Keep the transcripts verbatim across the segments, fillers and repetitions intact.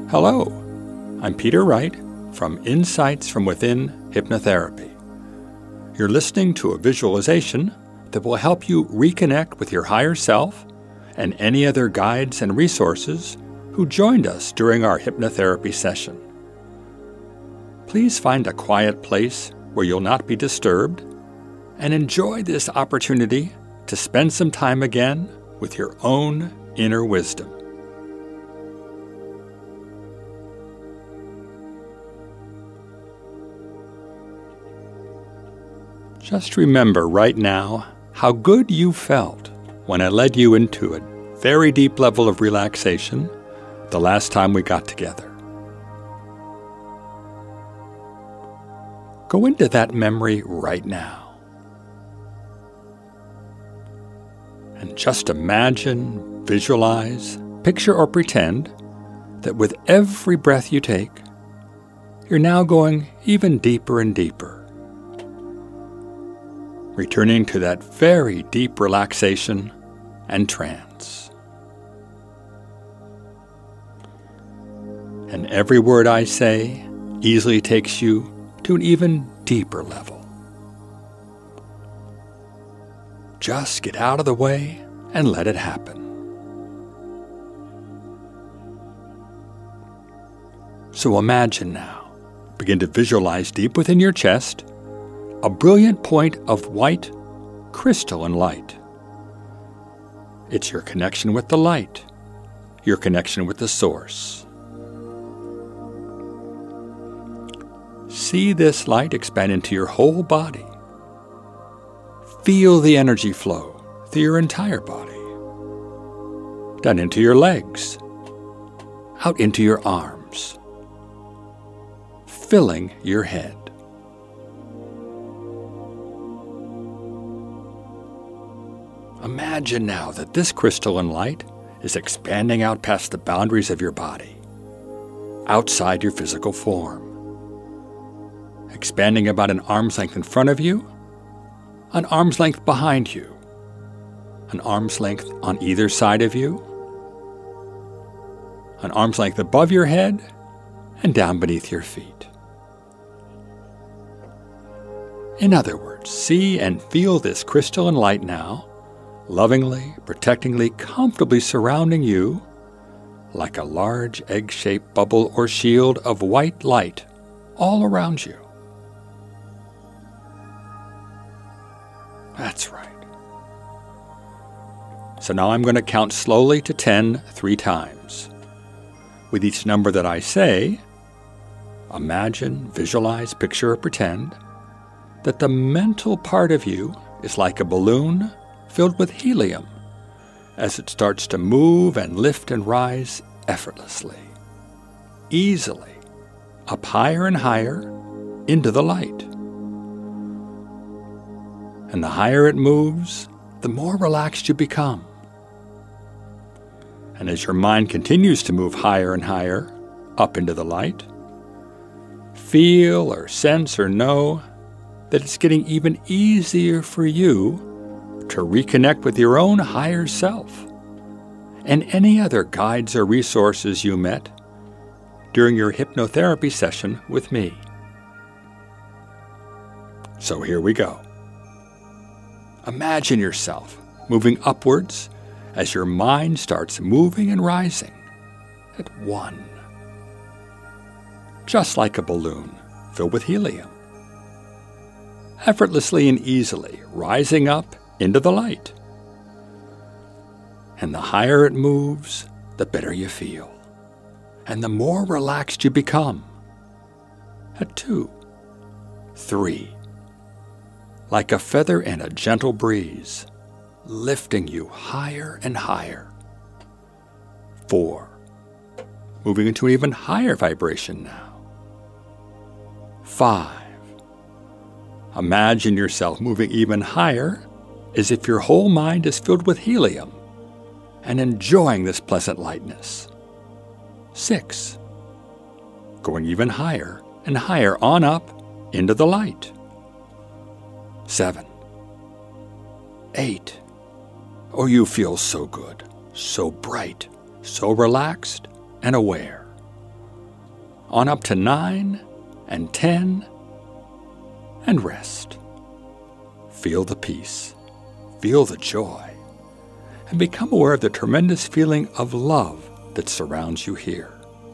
Hello, I'm Peter Wright from Insights from Within Hypnotherapy. You're listening to a visualization that will help you reconnect with your higher self and any other guides and resources who joined us during our hypnotherapy session. Please find a quiet place where you'll not be disturbed and enjoy this opportunity to spend some time again with your own inner wisdom. Just remember right now how good you felt when I led you into a very deep level of relaxation the last time we got together. Go into that memory right now. And just imagine, visualize, picture or pretend that with every breath you take, you're now going even deeper and deeper, returning to that very deep relaxation and trance. And every word I say easily takes you to an even deeper level. Just get out of the way and let it happen. So imagine now, begin to visualize deep within your chest a brilliant point of white crystalline light. It's your connection with the light, your connection with the source. See this light expand into your whole body. Feel the energy flow through your entire body, down into your legs, out into your arms, filling your head. Imagine now that this crystalline light is expanding out past the boundaries of your body, outside your physical form, expanding about an arm's length in front of you, an arm's length behind you, an arm's length on either side of you, an arm's length above your head, and down beneath your feet. In other words, see and feel this crystalline light now, lovingly, protectingly, comfortably surrounding you like a large egg-shaped bubble or shield of white light all around you. That's right. So now I'm going to count slowly to ten three times. With each number that I say, imagine, visualize, picture, or pretend that the mental part of you is like a balloon filled with helium as it starts to move and lift and rise effortlessly, easily, up higher and higher into the light. And the higher it moves, the more relaxed you become. And as your mind continues to move higher and higher up into the light, feel or sense or know that it's getting even easier for you to reconnect with your own higher self and any other guides or resources you met during your hypnotherapy session with me. So here we go. Imagine yourself moving upwards as your mind starts moving and rising at one, just like a balloon filled with helium, effortlessly and easily rising up into the light. And the higher it moves, the better you feel, and the more relaxed you become. At two, three, like a feather in a gentle breeze, lifting you higher and higher. Four, moving into an even higher vibration now. Five, imagine yourself moving even higher as if your whole mind is filled with helium and enjoying this pleasant lightness. Six, going even higher and higher on up into the light. Seven, eight, oh, you feel so good, so bright, so relaxed and aware. on up to nine and ten, and rest. Feel the peace, feel the joy, and become aware of the tremendous feeling of love that surrounds you here.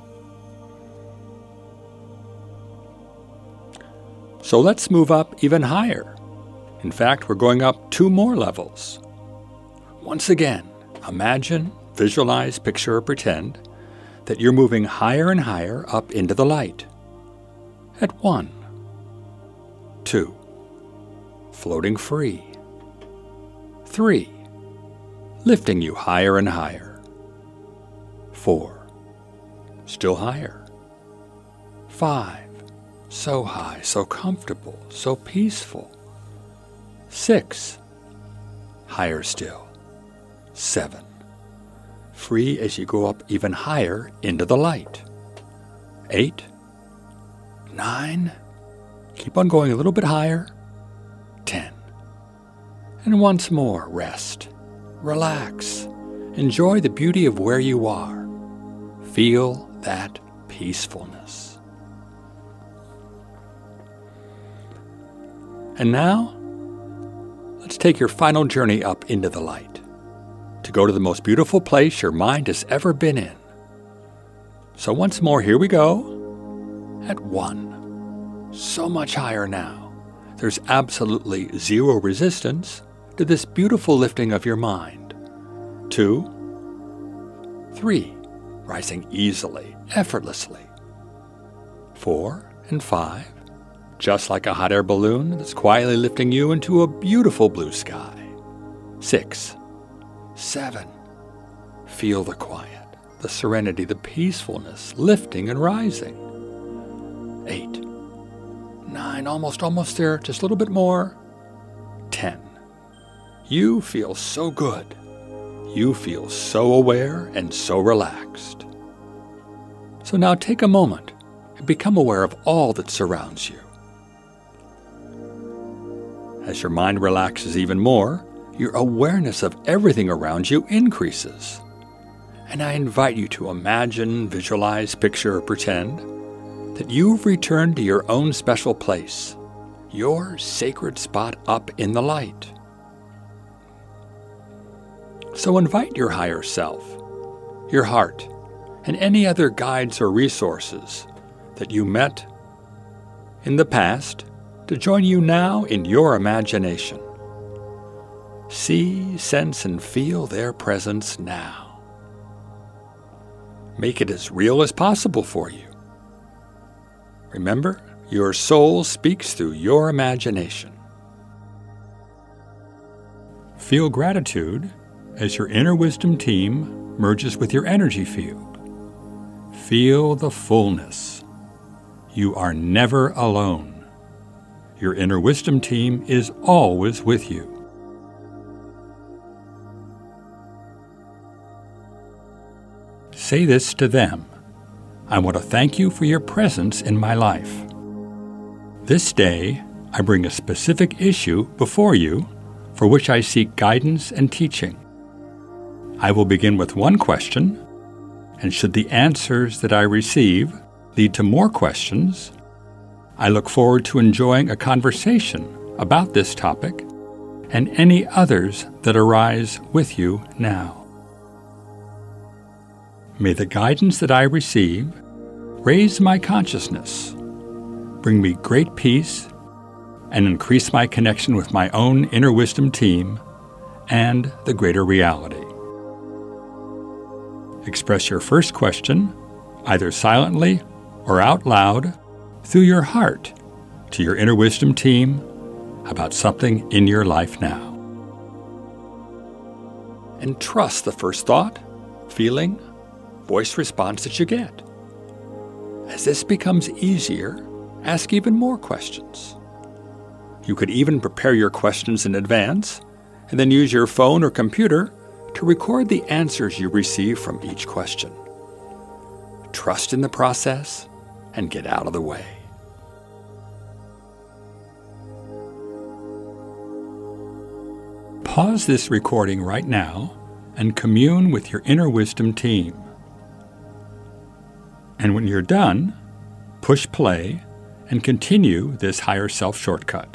So let's move up even higher. In fact, we're going up two more levels. Once again, imagine, visualize, picture, or pretend that you're moving higher and higher up into the light. At one, two, floating free. Three, lifting you higher and higher. Four, still higher. Five, so high, so comfortable, so peaceful. Six, higher still. Seven, free as you go up even higher into the light. Eight, nine, keep on going a little bit higher. Ten, and once more rest, relax, enjoy the beauty of where you are. Feel that peacefulness. And now, let's take your final journey up into the light, to go to the most beautiful place your mind has ever been in. So once more, here we go. At one, so much higher now. There's absolutely zero resistance to this beautiful lifting of your mind. Two, three, rising easily, effortlessly. Four and five, just like a hot air balloon that's quietly lifting you into a beautiful blue sky. Six, seven, feel the quiet, the serenity, the peacefulness, lifting and rising. Eight, nine, almost, almost there, just a little bit more. Ten, you feel so good. You feel so aware and so relaxed. So now take a moment and become aware of all that surrounds you. As your mind relaxes even more, your awareness of everything around you increases. And I invite you to imagine, visualize, picture, or pretend that you've returned to your own special place, your sacred spot up in the light. So invite your higher self, your heart, and any other guides or resources that you met in the past to join you now in your imagination. See, sense, and feel their presence now. Make it as real as possible for you. Remember, your soul speaks through your imagination. Feel gratitude as your inner wisdom team merges with your energy field. Feel the fullness. You are never alone. Your inner wisdom team is always with you. Say this to them. I want to thank you for your presence in my life. This day, I bring a specific issue before you for which I seek guidance and teaching. I will begin with one question, and should the answers that I receive lead to more questions, I look forward to enjoying a conversation about this topic and any others that arise with you now. May the guidance that I receive raise my consciousness, bring me great peace, and increase my connection with my own inner wisdom team and the greater reality. Express your first question, either silently or out loud, through your heart to your inner wisdom team about something in your life now. And trust the first thought, feeling, voice response that you get. As this becomes easier, ask even more questions. You could even prepare your questions in advance and then use your phone or computer to record the answers you receive from each question. Trust in the process and get out of the way. Pause this recording right now and commune with your inner wisdom team. And when you're done, push play and continue this higher self shortcut.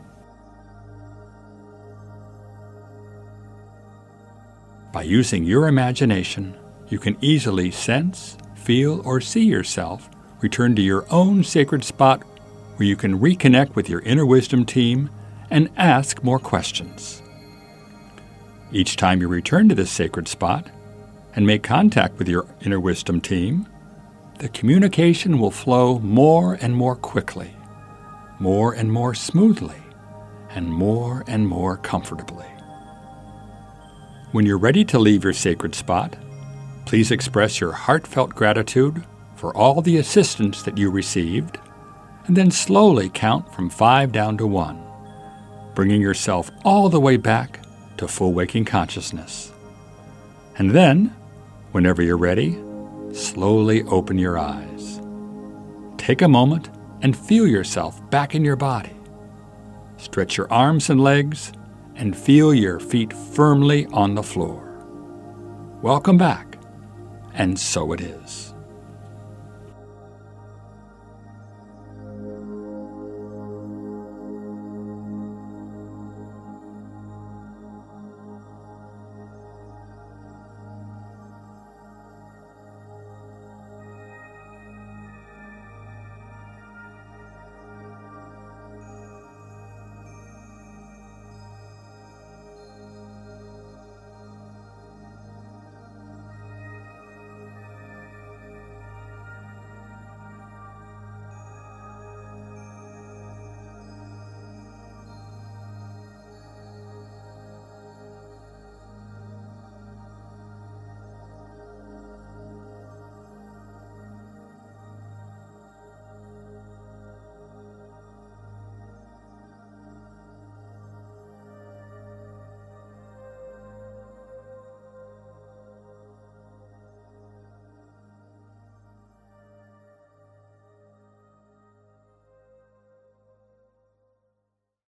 By using your imagination, you can easily sense, feel, or see yourself return to your own sacred spot where you can reconnect with your inner wisdom team and ask more questions. Each time you return to this sacred spot and make contact with your inner wisdom team, the communication will flow more and more quickly, more and more smoothly, and more and more comfortably. When you're ready to leave your sacred spot, please express your heartfelt gratitude for all the assistance that you received, and then slowly count from five down to one, bringing yourself all the way back to full waking consciousness. And then, whenever you're ready, slowly open your eyes. Take a moment and feel yourself back in your body. Stretch your arms and legs and feel your feet firmly on the floor. Welcome back, and so it is.